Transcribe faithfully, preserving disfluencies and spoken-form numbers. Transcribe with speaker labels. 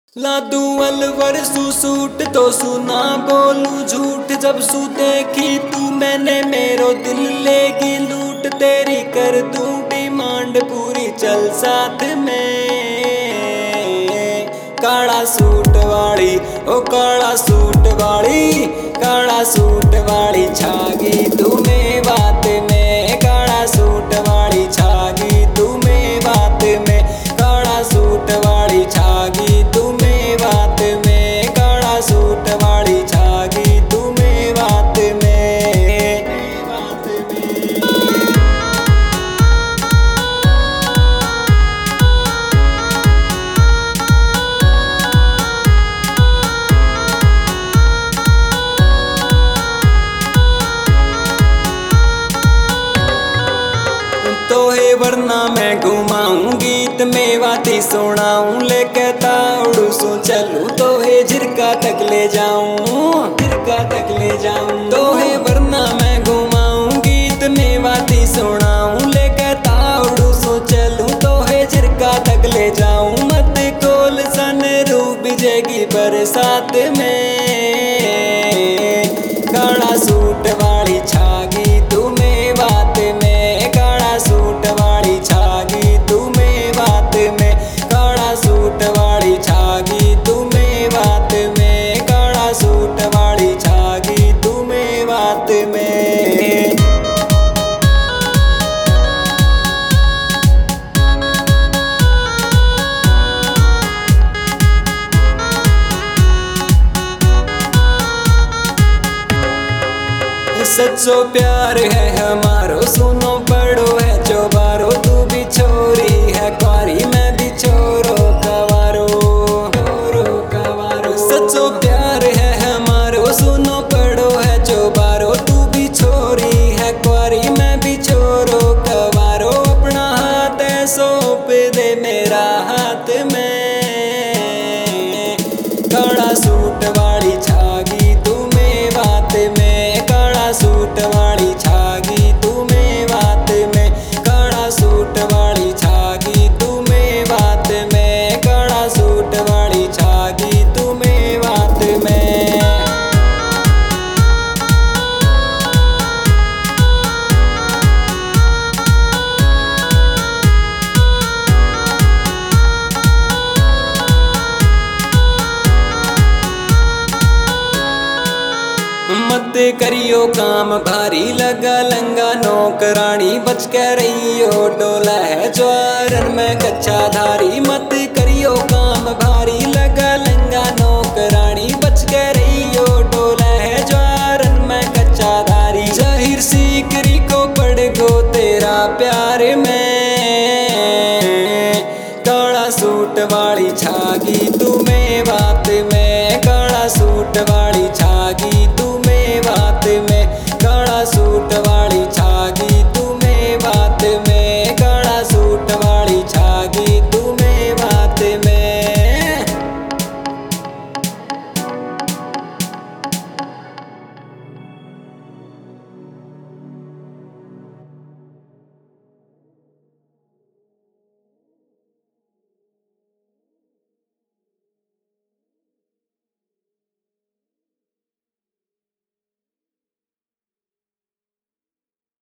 Speaker 1: लादू अलवर सू सूट तो सुना बोलू झूठ जब सू देखी तू मैंने मेरो दिल लेगी लूट तेरी कर दूं डिमांड पूरी चल साथ में। काला सूट वाली ओ काला सूट वाली काला सूट वाली छागी तुम्हें बात में। काला सूट वाली छागी तुम्हें बात में। काला सूट वाली छागी तुम्हें बात में। काला सूट वाली छागी तुम्हें बात में। बात में तोहे वरना मैं घुमाऊं गीत मेवाती सुनाऊं लेके ताउड़ू सो चलूं तोहे झिरका तक ले जाऊं झिरका तक ले जाऊं। तोहे वरना मैं घुमाऊं गीत मेवाती सुनाऊं लेके ताउड़ू सो चलूं तोहे झिरका तक ले जाऊं। मत कोल सन रूप जेगी बरसात में। काला सूट वाली छागी तुम्हें बात में। काला सूट वाली छागी तुम्हें बात में। काला सूट वाली छागी तुम्हें बात में। काला सूट वाली छागी तुम्हें बात में। सच्चो प्यार है हमारो सुनो पड़ो है जो बारो तू भी छोरी है क्वारी मैं भी छोरो कवारो छोरो कवारो। सच्चो प्यार है हमारो सुनो पड़ो है जो बारो तू भी छोरी है क्वारी मैं भी छोरो कवारो। अपना हाथ है सौंप दे मेरा हाथ में। काला सूट वाली छागी तुम्हें बात में। काला सूट वाली छागी तुम्हें बात में। काला सूट वाली छागी तुम्हें बात में। काला सूट वाली छागी तुम्हें बात में। मत करियो काम भारी लगा लंगा नौकरानी बच के रहियो डोला है ज्वारन में कच्चा धारी। मत करियो काम भारी लगा लंगा नौकरानी बच के रहियो डोला है ज्वारन में कच्चा धारी। जाहिर सीकरी को पड़ गो तेरा प्यार में। काला सूट वाली छागी तुम्हें बात में। काला सूट वाली छागी